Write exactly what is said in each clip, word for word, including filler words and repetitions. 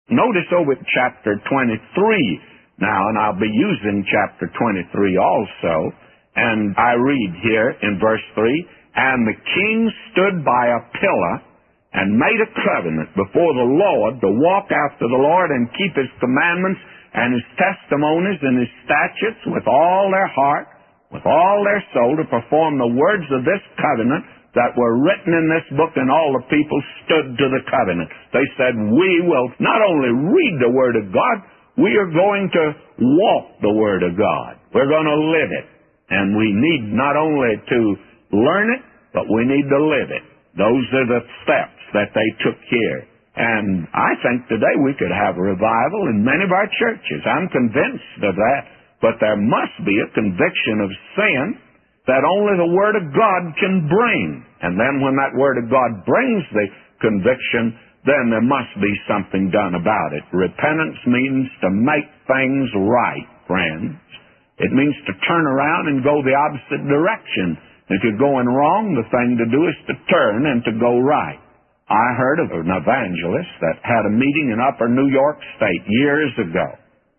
Notice over at chapter twenty-three now, and I'll be using chapter twenty-three also, and I read here in verse three, "And the king stood by a pillar and made a covenant before the Lord to walk after the Lord and keep his commandments and his testimonies and his statutes with all their heart, with all their soul, to perform the words of this covenant that were written in this book." And all the people stood to the covenant. They said, "We will not only read the Word of God, we are going to walk the Word of God. We're going to live it. And we need not only to learn it, but we need to live it." Those are the steps that they took here. And I think today we could have a revival in many of our churches. I'm convinced of that. But there must be a conviction of sin that only the Word of God can bring. And then when that Word of God brings the conviction, then there must be something done about it. Repentance means to make things right, friends. It means to turn around and go the opposite direction. If you're going wrong, the thing to do is to turn and to go right. I heard of an evangelist that had a meeting in Upper New York State years ago.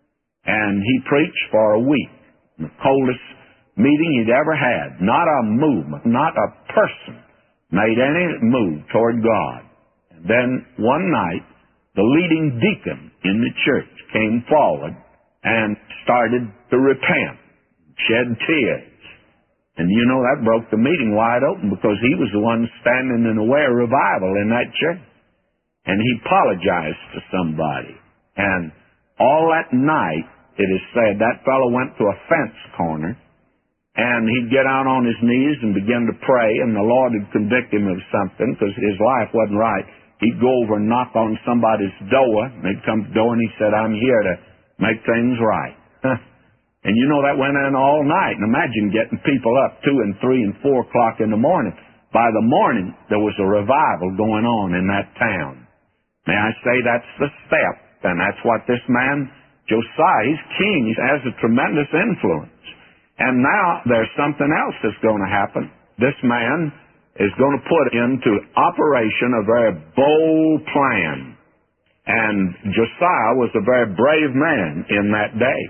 And he preached for a week. The coldest meeting he'd ever had. Not a movement, not a person made any move toward God. And then one night, the leading deacon in the church came forward and started to repent, shed tears. And you know, that broke the meeting wide open, because he was the one standing in the way of revival in that church. And he apologized to somebody. And all that night, it is said, that fellow went to a fence corner, and he'd get out on his knees and begin to pray, and the Lord would convict him of something, because his life wasn't right. He'd go over and knock on somebody's door, and they'd come to the door, and he said, "I'm here to make things right." And you know, that went on all night. And imagine getting people up two and three and four o'clock in the morning. By the morning, there was a revival going on in that town. May I say, that's the step. And that's what this man, Josiah, he's king. He has a tremendous influence. And now there's something else that's going to happen. This man is going to put into operation a very bold plan. And Josiah was a very brave man in that day.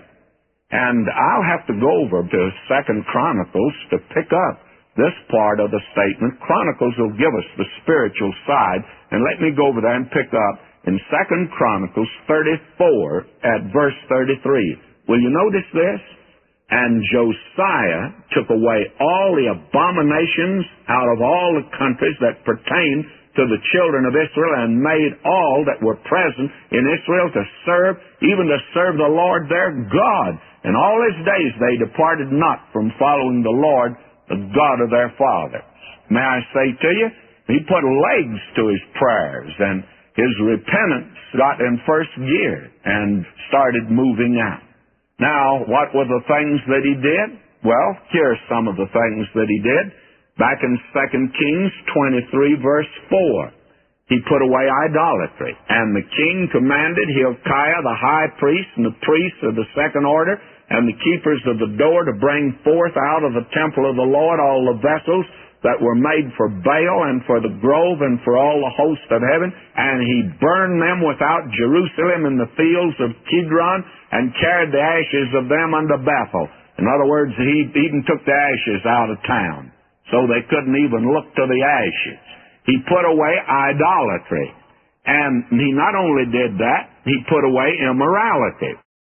And I'll have to go over to Second Chronicles to pick up this part of the statement. Chronicles will give us the spiritual side. And let me go over there and pick up in Second Chronicles thirty-four at verse thirty-three. Will you notice this? "And Josiah took away all the abominations out of all the countries that pertain to the children of Israel, and made all that were present in Israel to serve, even to serve the Lord their God. And all his days they departed not from following the Lord, the God of their fathers." May I say to you, he put legs to his prayers, and his repentance got in first gear and started moving out. Now, what were the things that he did? Well, here's some of the things that he did. Back in Second Kings twenty-three, verse four, he put away idolatry. "And the king commanded Hilkiah the high priest and the priests of the second order and the keepers of the door to bring forth out of the temple of the Lord all the vessels that were made for Baal and for the grove and for all the host of heaven. And he burned them without Jerusalem in the fields of Kidron, and carried the ashes of them unto Bethel." In other words, he even took the ashes out of town, so they couldn't even look to the ashes. He put away idolatry. And he not only did that, he put away immorality.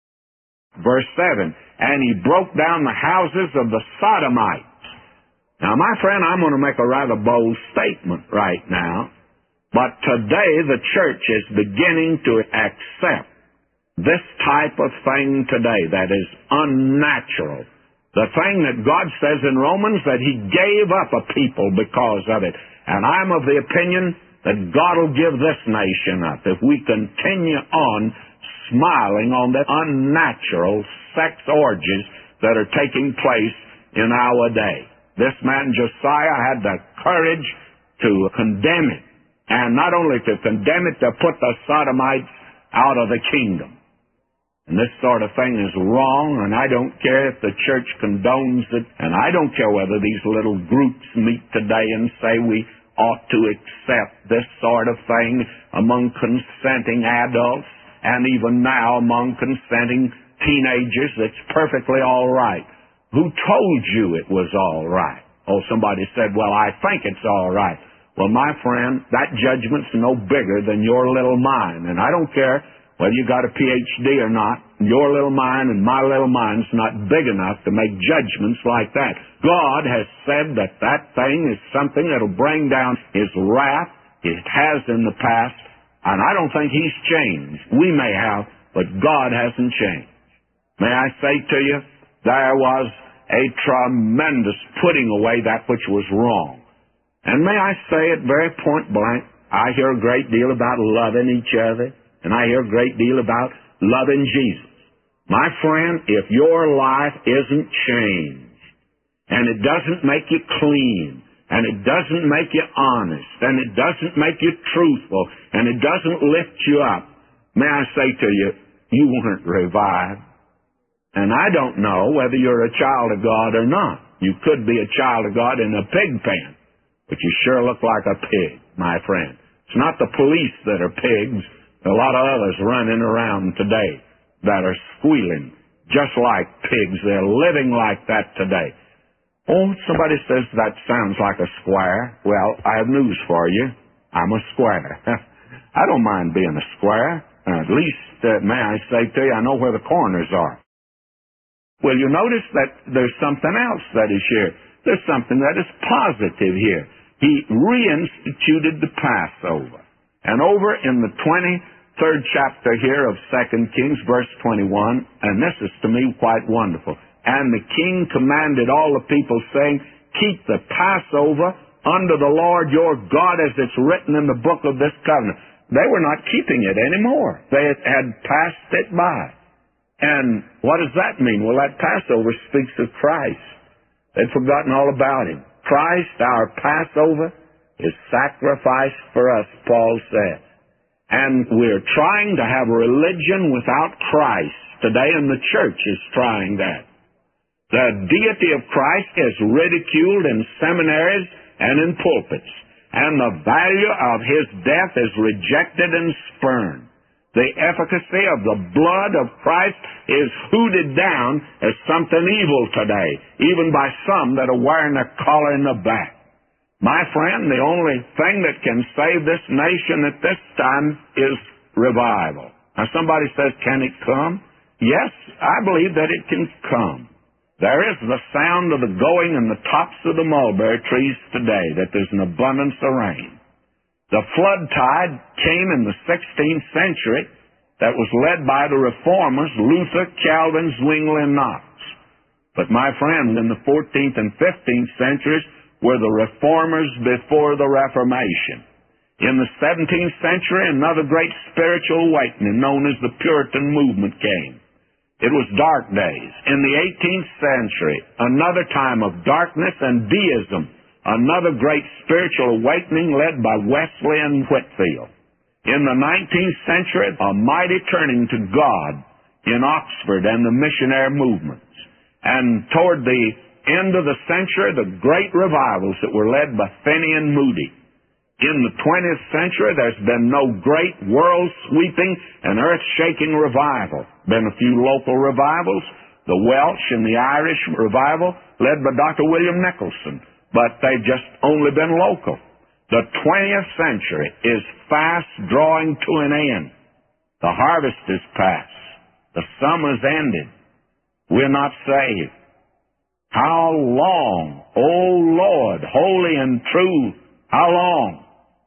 Verse seven, "And he broke down the houses of the Sodomites." Now, my friend, I'm going to make a rather bold statement right now. But today the church is beginning to accept this type of thing today that is unnatural. The thing that God says in Romans, that he gave up a people because of it. And I'm of the opinion that God will give this nation up if we continue on smiling on the unnatural sex orgies that are taking place in our day. This man Josiah had the courage to condemn it. And not only to condemn it, to put the Sodomites out of the kingdom. And this sort of thing is wrong, and I don't care if the church condones it, and I don't care whether these little groups meet today and say we ought to accept this sort of thing among consenting adults and even now among consenting teenagers, it's perfectly all right. Who told you it was all right? Oh, somebody said, well, I think it's all right. Well, my friend, that judgment's no bigger than your little mind. And I don't care whether you got a P H D or not, your little mind and my little mind's not big enough to make judgments like that. God has said that that thing is something that'll bring down His wrath. It has in the past, and I don't think He's changed. We may have, but God hasn't changed. May I say to you, there was a tremendous putting away that which was wrong. And may I say it very point blank, I hear a great deal about loving each other, and I hear a great deal about loving Jesus. My friend, if your life isn't changed, and it doesn't make you clean, and it doesn't make you honest, and it doesn't make you truthful, and it doesn't lift you up, may I say to you, you weren't revived. And I don't know whether you're a child of God or not. You could be a child of God in a pig pen, but you sure look like a pig, my friend. It's not the police that are pigs. There are a lot of others running around today that are squealing just like pigs. They're living like that today. Oh, somebody says that sounds like a square. Well, I have news for you. I'm a square. I don't mind being a square. Uh, at least, uh, may I say to you, I know where the corners are. Well, you notice that there's something else that is here. There's something that is positive here. He reinstituted the Passover. And over in the twenty-third chapter here of Second Kings, verse twenty-one, and this is to me quite wonderful. And the king commanded all the people, saying, keep the Passover under the Lord your God as it's written in the book of this covenant. They were not keeping it anymore. They had passed it by. And what does that mean? Well, that Passover speaks of Christ. They'd forgotten all about Him. Christ, our Passover, is sacrificed for us, Paul said. And we're trying to have religion without Christ today, and the church is trying that. The deity of Christ is ridiculed in seminaries and in pulpits, and the value of His death is rejected and spurned. The efficacy of the blood of Christ is hooted down as something evil today, even by some that are wearing a collar in the back. My friend, the only thing that can save this nation at this time is revival. Now somebody says, can it come? Yes, I believe that it can come. There is the sound of the going in the tops of the mulberry trees today, that there's an abundance of rain. The flood tide came in the sixteenth century that was led by the reformers, Luther, Calvin, Zwingli, and Knox. But my friend, in the fourteenth and fifteenth centuries were the reformers before the Reformation. In the seventeenth century, another great spiritual awakening known as the Puritan movement came. It was dark days. In the eighteenth century, another time of darkness and deism, another great spiritual awakening led by Wesley and Whitefield. In the nineteenth century, a mighty turning to God in Oxford and the missionary movements. And toward the end of the century, the great revivals that were led by Finney and Moody. In the twentieth century, there's been no great world-sweeping and earth-shaking revival. Been a few local revivals, the Welsh and the Irish revival, led by Doctor William Nicholson. But they've just only been local. The twentieth century is fast drawing to an end. The harvest is past. The summer's ended. We're not saved. How long, O Lord, holy and true, how long?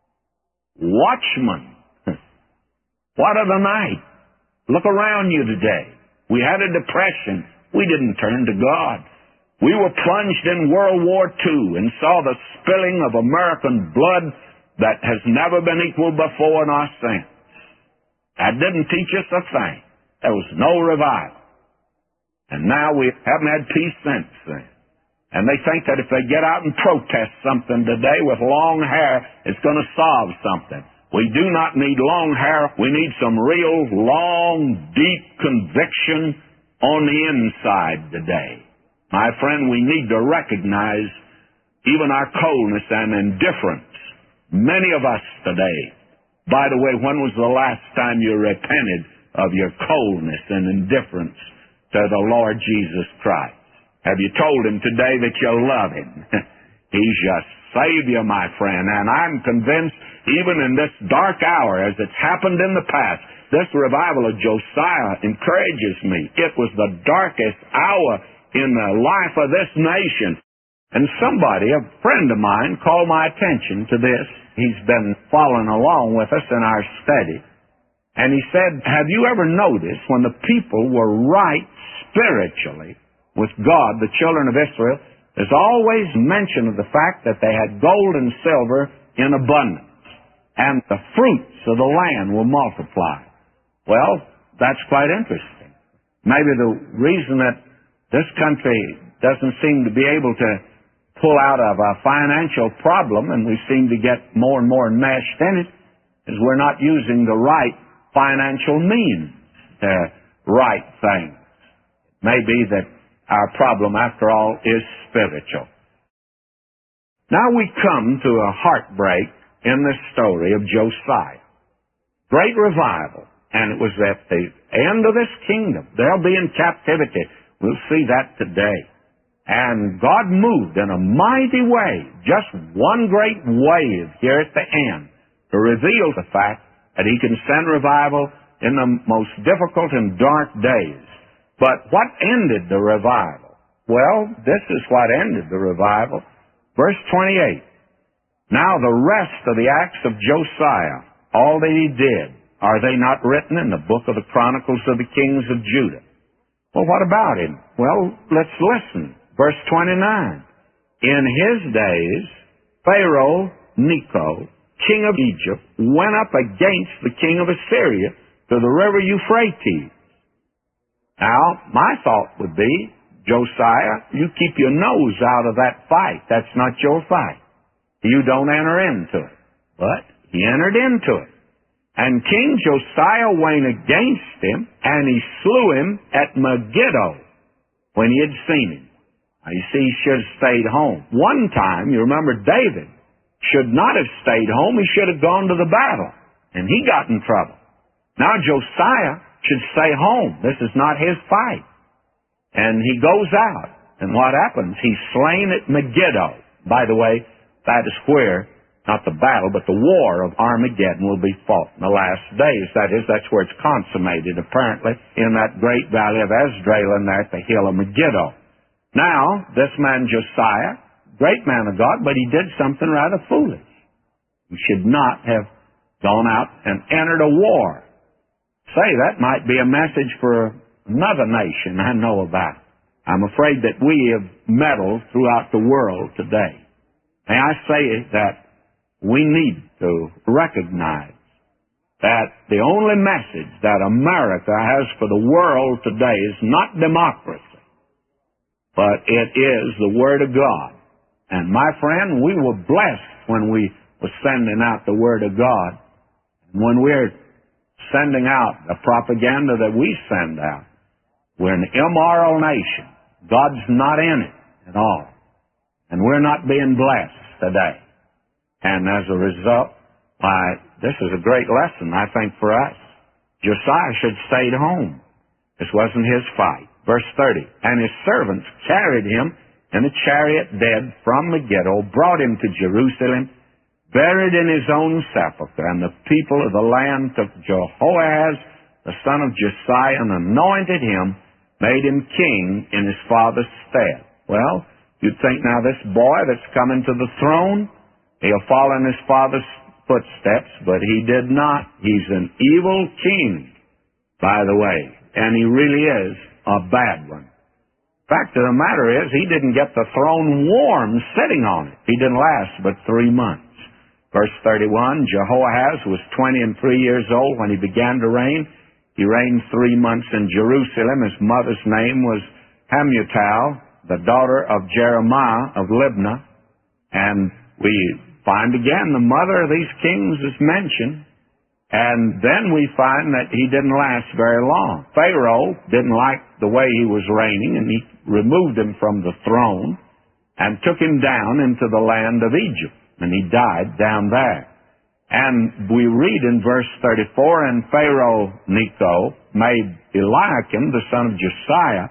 Watchmen, what of the night? Look around you today. We had a depression. We didn't turn to God. We were plunged in World War Two and saw the spilling of American blood that has never been equaled before in our since. That didn't teach us a thing. There was no revival. And now we haven't had peace since then. And they think that if they get out and protest something today with long hair, it's going to solve something. We do not need long hair. We need some real long, deep conviction on the inside today. My friend, we need to recognize even our coldness and indifference. Many of us today, by the way, when was the last time you repented of your coldness and indifference to the Lord Jesus Christ? Have you told him today that you love him? He's your Savior, my friend, and I'm convinced even in this dark hour, as it's happened in the past, this revival of Josiah encourages me. It was the darkest hour in the life of this nation. And somebody, a friend of mine, called my attention to this. He's been following along with us in our study. And he said, have you ever noticed when the people were right spiritually with God, the children of Israel, there's always mention of the fact that they had gold and silver in abundance, and the fruits of the land were multiplied. Well, that's quite interesting. Maybe the reason that this country doesn't seem to be able to pull out of a financial problem, and we seem to get more and more enmeshed in it, is we're not using the right financial means to right things. It may be that our problem, after all, is spiritual. Now we come to a heartbreak in the story of Josiah. Great revival. And it was at the end of this kingdom. They'll be in captivity. We'll see that today. And God moved in a mighty way, just one great wave here at the end, to reveal the fact that he can send revival in the most difficult and dark days. But what ended the revival? Well, this is what ended the revival. Verse twenty-eight. Now the rest of the acts of Josiah, all that he did, are they not written in the book of the Chronicles of the Kings of Judah? Well, what about him? Well, let's listen. Verse twenty-nine. In his days, Pharaoh Necho, king of Egypt, went up against the king of Assyria to the river Euphrates. Now, my thought would be, Josiah, you keep your nose out of that fight. That's not your fight. You don't enter into it. But he entered into it. And King Josiah went against him, and he slew him at Megiddo when he had seen him. Now, you see, he should have stayed home. One time, you remember David should not have stayed home. He should have gone to the battle, and he got in trouble. Now Josiah should stay home. This is not his fight. And he goes out, and what happens? He's slain at Megiddo. By the way, that is where not the battle, but the war of Armageddon will be fought in the last days. That is, that's where it's consummated, apparently, in that great valley of Esdrael and there at the hill of Megiddo. Now, this man Josiah, great man of God, but he did something rather foolish. He should not have gone out and entered a war. Say, that might be a message for another nation I know about. I'm afraid that we have meddled throughout the world today. May I say that we need to recognize that the only message that America has for the world today is not democracy, but it is the Word of God. And my friend, we were blessed when we were sending out the Word of God. And when we're sending out the propaganda that we send out, we're an immoral nation. God's not in it at all. And we're not being blessed today. And as a result, why, this is a great lesson, I think, for us. Josiah should have stayed home. This wasn't his fight. Verse thirty. And his servants carried him in a chariot dead from Megiddo, brought him to Jerusalem, buried in his own sepulchre. And the people of the land took Jehoahaz, the son of Josiah, and anointed him, made him king in his father's stead. Well, you'd think now this boy that's coming to the throne, he'll follow in his father's footsteps, but he did not. He's an evil king, by the way, and he really is a bad one. The fact of the matter is, he didn't get the throne warm sitting on it. He didn't last but three months. Verse thirty-one, Jehoahaz was twenty and three years old when he began to reign. He reigned three months in Jerusalem. His mother's name was Hamutal, the daughter of Jeremiah of Libnah. And we find again the mother of these kings is mentioned. And then we find that he didn't last very long. Pharaoh didn't like the way he was reigning, and he removed him from the throne and took him down into the land of Egypt. And he died down there. And we read in verse thirty-four, and Pharaoh Necho made Eliakim, the son of Josiah,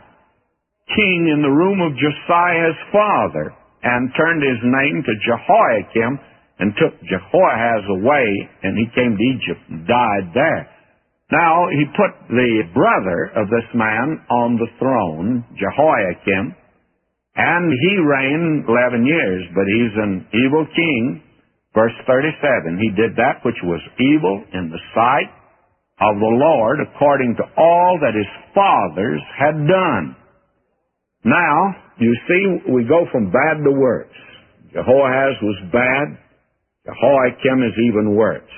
king in the room of Josiah's father, and turned his name to Jehoiakim, and took Jehoahaz away, and he came to Egypt and died there. Now, he put the brother of this man on the throne, Jehoiakim, and he reigned eleven years, but he's an evil king. Verse thirty-seven, he did that which was evil in the sight of the Lord, according to all that his fathers had done. Now, you see, we go from bad to worse. Jehoahaz was bad. Jehoiakim is even worse.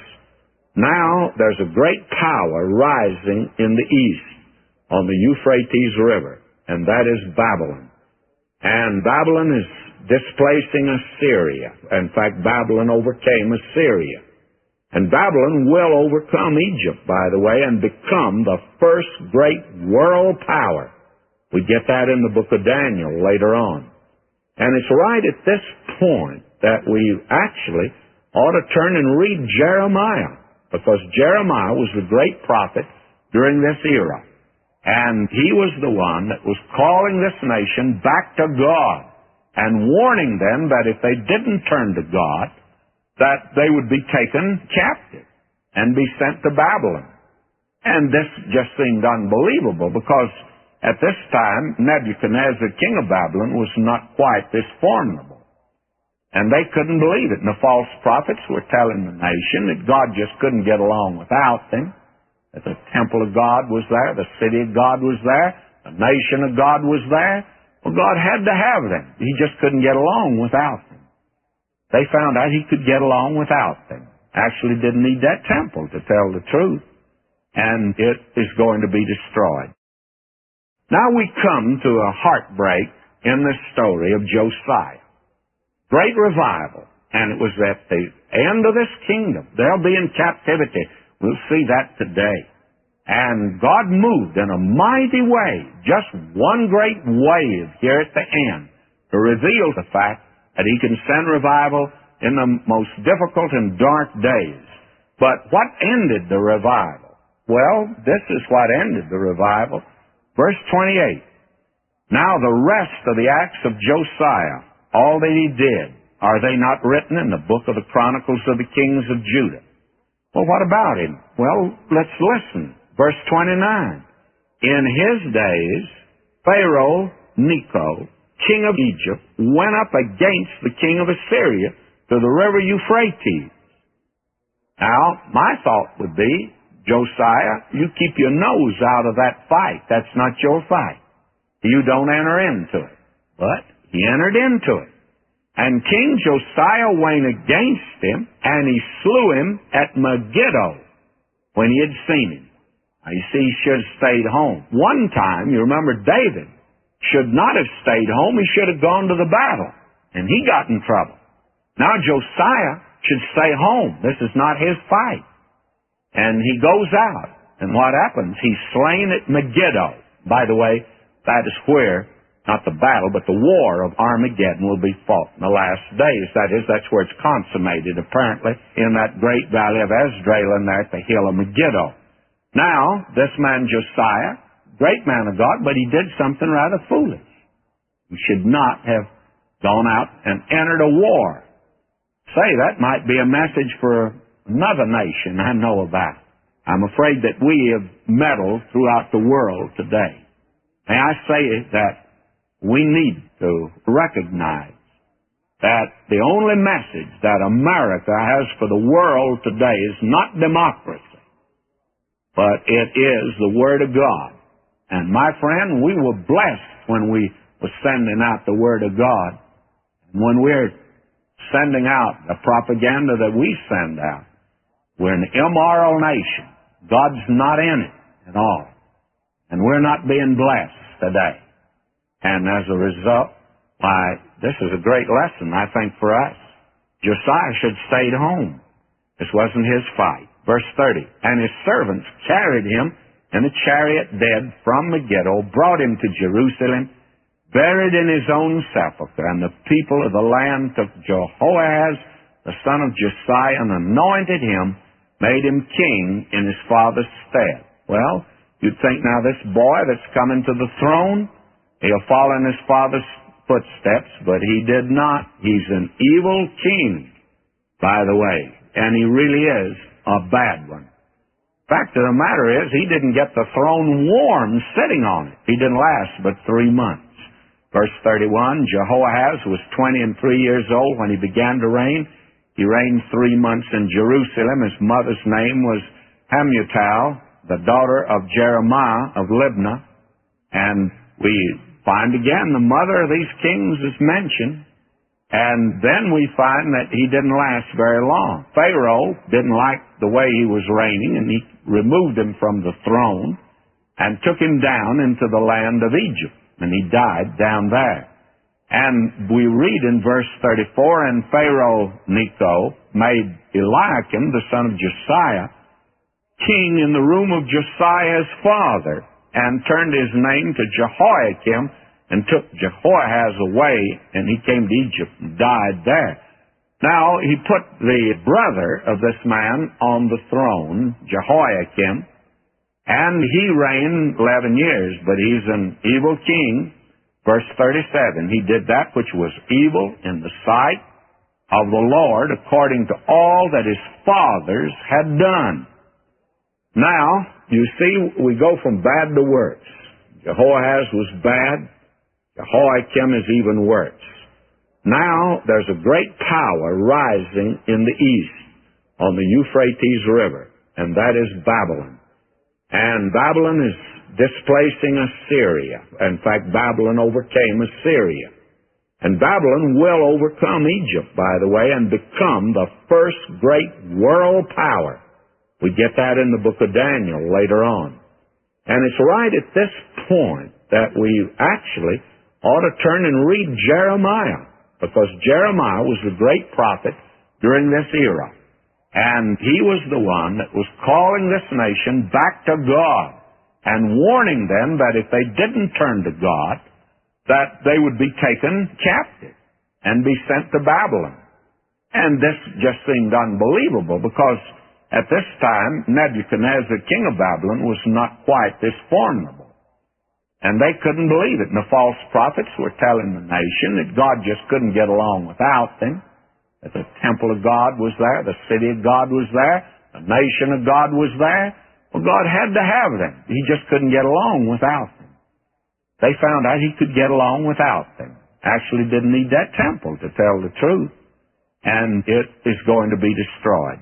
Now, there's a great power rising in the east on the Euphrates River, and that is Babylon. And Babylon is displacing Assyria. In fact, Babylon overcame Assyria. And Babylon will overcome Egypt, by the way, and become the first great world power. We get that in the book of Daniel later on. And it's right at this point that we actually ought to turn and read Jeremiah, because Jeremiah was the great prophet during this era. And he was the one that was calling this nation back to God and warning them that if they didn't turn to God, that they would be taken captive and be sent to Babylon. And this just seemed unbelievable, because at this time, Nebuchadnezzar, king of Babylon, was not quite this formidable. And they couldn't believe it. And the false prophets were telling the nation that God just couldn't get along without them, that the temple of God was there, the city of God was there, the nation of God was there. Well, God had to have them. He just couldn't get along without them. They found out he could get along without them. Actually didn't need that temple, to tell the truth. And it is going to be destroyed. Now we come to a heartbreak in the story of Josiah. Great revival. And it was at the end of this kingdom. They'll be in captivity. We'll see that today. And God moved in a mighty way, just one great wave here at the end, to reveal the fact that he can send revival in the most difficult and dark days. But what ended the revival? Well, this is what ended the revival. Verse twenty-eight. Now the rest of the acts of Josiah, all that he did, are they not written in the book of the Chronicles of the Kings of Judah? Well, what about him? Well, let's listen. Verse twenty-nine. In his days, Pharaoh Necho, king of Egypt, went up against the king of Assyria to the river Euphrates. Now, my thought would be, Josiah, you keep your nose out of that fight. That's not your fight. You don't enter into it. But he entered into it. And King Josiah went against him, and he slew him at Megiddo when he had seen him. Now, you see, he should have stayed home. One time, you remember, David should not have stayed home. He should have gone to the battle, and he got in trouble. Now Josiah should stay home. This is not his fight. And he goes out, and what happens? He's slain at Megiddo. By the way, that is where, not the battle, but the war of Armageddon will be fought in the last days. That is, that's where it's consummated, apparently, in that great valley of Esdrael and there at the hill of Megiddo. Now, this man Josiah, great man of God, but he did something rather foolish. He should not have gone out and entered a war. Say, that might be a message for another nation I know about. I'm afraid that we have meddled throughout the world today. May I say that we need to recognize that the only message that America has for the world today is not democracy, but it is the Word of God. And my friend, we were blessed when we were sending out the Word of God. And when we're sending out the propaganda that we send out, we're an immoral nation. God's not in it at all. And we're not being blessed today. And as a result, why, this is a great lesson, I think, for us. Josiah should have stayed home. This wasn't his fight. Verse thirty, and his servants carried him in a chariot dead from Megiddo, brought him to Jerusalem, buried in his own sepulchre. And the people of the land took Jehoahaz, the son of Josiah, and anointed him, made him king in his father's stead. Well, you'd think now this boy that's coming to the throne, he'll follow in his father's footsteps, but he did not. He's an evil king, by the way, and he really is a bad one. Fact of the matter is, he didn't get the throne warm sitting on it. He didn't last but three months. Verse thirty-one, Jehoahaz was twenty and three years old when he began to reign. He reigned three months in Jerusalem. His mother's name was Hamutal, the daughter of Jeremiah of Libnah. And we find again the mother of these kings is mentioned. And then we find that he didn't last very long. Pharaoh didn't like the way he was reigning, and he removed him from the throne and took him down into the land of Egypt, and he died down there. And we read in verse thirty-four, and Pharaoh Necho made Eliakim, the son of Josiah, king in the room of Josiah's father, and turned his name to Jehoiakim, and took Jehoahaz away, and he came to Egypt and died there. Now, he put the brother of this man on the throne, Jehoiakim, and he reigned eleven years, but he's an evil king. Verse thirty-seven, he did that which was evil in the sight of the Lord, according to all that his fathers had done. Now, you see, we go from bad to worse. Jehoahaz was bad. Jehoiakim is even worse. Now there's a great power rising in the east on the Euphrates River, and that is Babylon. And Babylon is displacing Assyria. In fact, Babylon overcame Assyria. And Babylon will overcome Egypt, by the way, and become the first great world power. We get that in the book of Daniel later on. And it's right at this point that we actually ought to turn and read Jeremiah, because Jeremiah was the great prophet during this era. And he was the one that was calling this nation back to God and warning them that if they didn't turn to God, that they would be taken captive and be sent to Babylon. And this just seemed unbelievable, because at this time, Nebuchadnezzar, king of Babylon, was not quite this formidable. And they couldn't believe it. And the false prophets were telling the nation that God just couldn't get along without them, that the temple of God was there, the city of God was there, the nation of God was there. Well, God had to have them. He just couldn't get along without them. They found out he could get along without them. Actually didn't need that temple, to tell the truth. And it is going to be destroyed.